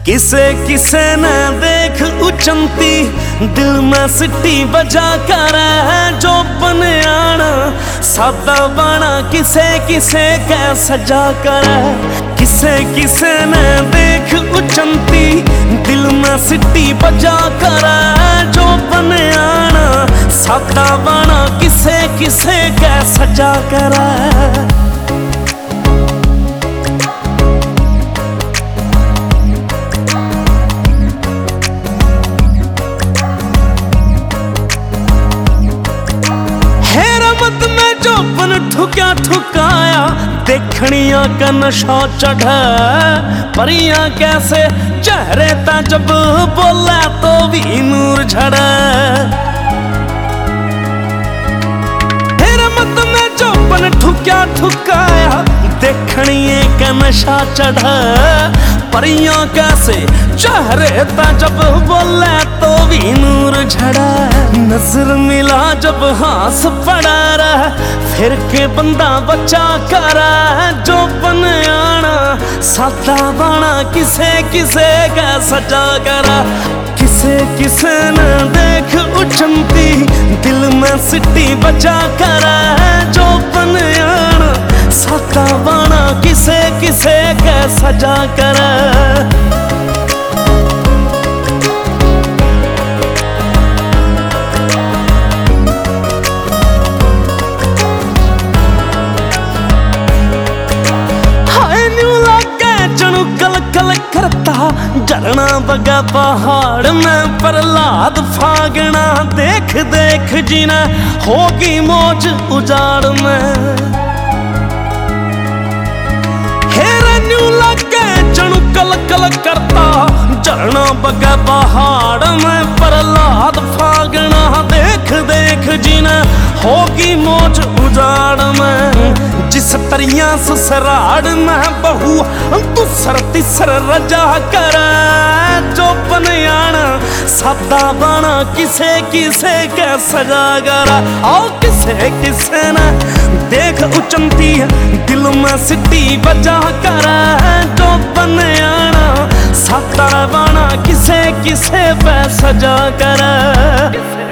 किसे किसे न देख उचंती दिल में सिटी बजा कर जो बन आना सादा बाना किसे किसे कै सजा कर किसे किसे न देख उचंती दिल में सिटी बजा कर जो बन आना सादा बाना किसे किसे कै सजा कर में जो बन ठुक्या ठुकाया देखनिया का नशा चढ़ा परियां कैसे चेहरे ता जब बोला तो भी नूर झड़ा मत में जो बन ठुक्या ठुकाया देखनिए का नशा चढ़ा परियां कैसे चेहरे ता जब बोला तो भी नूर झड़ा नजर मिला जब हाथ पड़ा रहा फिर के बंदा बचा कर जो बन आना सादा बाना किसे किसे का सजा करा किसे किसे न देख उचंती दिल में सिटी बचा कर जो बन आना सादा बाना किसे किसे का सजा करा करता झरना बगा पहाड़ में प्रहलाद फागना देख देख जीना होगी मौज उजाड़ में हेरन्यू लगे जणु कल कल करता झरना बगा पहाड़ में प्रहलाद फागना देख देख जीना होगी मौज उजाड़ में जिस तरिया ससराड़ में बहू दूसर तीसर रजा कर जो बन आना सादा बाना किसे किसे के सजा कर और किसे किसे न देख उचंती दिल में सिटी बजा कर जो बन आना सादा बाना किसे किसे पे सजा कर